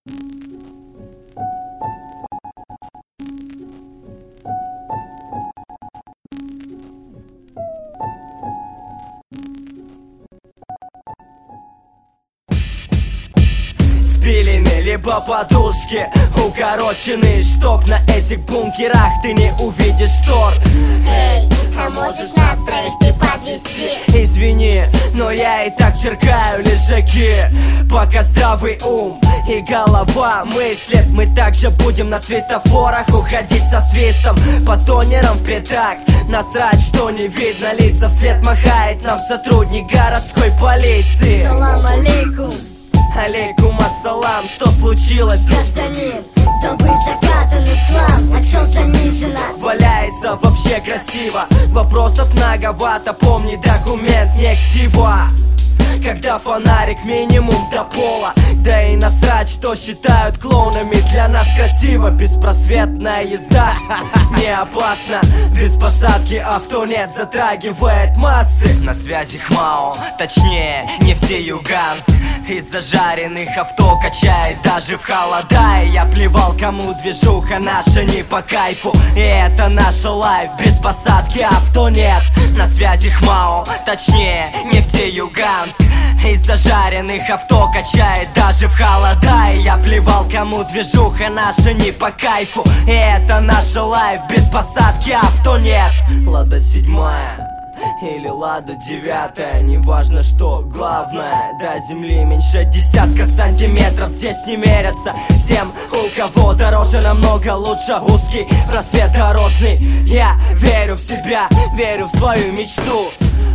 Спилены либо подушки, укороченный шток. На этих бункерах ты не увидишь штор. Эй, а можешь нас троих ты подвести? Извини, но я и так черкаю лежаки. Пока здравый ум и голова мыслят, мы также будем на светофорах уходить со свистом, по тонерам в пятак. Насрать, что не видно лица, вслед махает нам сотрудник городской полиции. Салам алейкум. Алейкум ассалам, что случилось? Гражданин, да вы закатаны в хлам, а чё занижено? Валяется вообще красиво, вопросов многовато, помни, документ не ксива. Когда фонарик минимум до пола, да и насрать, что считают клоунами. Для нас красиво, беспросветная езда не опасно, без посадки авто нет, затрагивает массы. На связи ХМАО, точнее Нефтеюганск. Из зажаренных авто качает даже в холода. И я плевал, кому движуха наша не по кайфу. И это наша лайф, без посадки авто нет. На связи ХМАО, точнее Нефтеюганск. Из зажаренных авто качает даже в холода. И я плевал, кому движуха наша не по кайфу. И это наша лайф, без посадки авто нет. Лада 7-я или Лада 9-я, неважно что, главное, до земли меньше десятка сантиметров. Здесь не мерятся тем, у кого дороже, намного лучше узкий просвет дорожный. Я верю в себя, верю в свою мечту.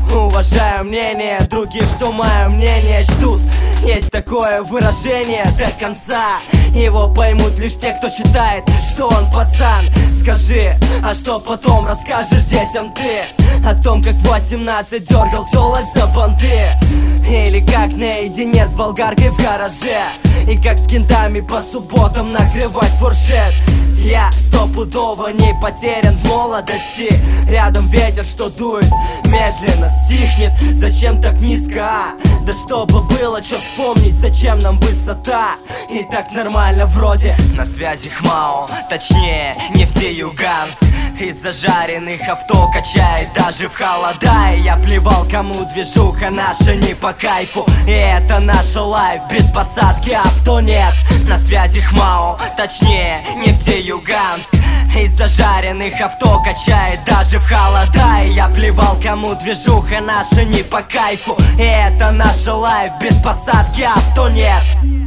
Уважаю мнение других, что мое мнение ждут. Есть такое выражение до конца, его поймут лишь те, кто считает, что он пацан. Скажи, а что потом расскажешь детям ты? О том, как в 18 дергал тёлок за банты. Или как наедине с болгаркой в гараже, и как с кентами по субботам накрывать фуршет. Я стопудово не потерян в молодости. Рядом ветер, что дует, медленно стихнет. Зачем так низко, а? Да чтобы было что вспомнить, зачем нам высота? И так нормально вроде. На связи ХМАО, точнее Нефтеюганск. Из зажаренных авто качает даже в холода. И я плевал, кому движуха наша не по кайфу. И это наша лайф, без посадки авто нет. На связи ХМАО, точнее Нефтеюганск. Из зажаренных авто качает даже в холода. И я плевал, кому движуха наша не по кайфу. И это наша лайф, без посадки авто нет.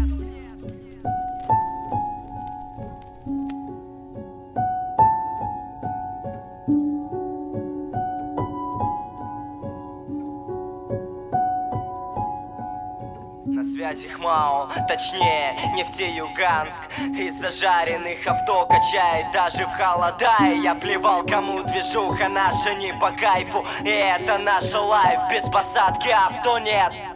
На связи ХМАО, точнее Нефтеюганск. Из зажаренных авто качает даже в холода. И я плевал, кому движуха наша не по кайфу. И это наша лайф, без посадки авто нет.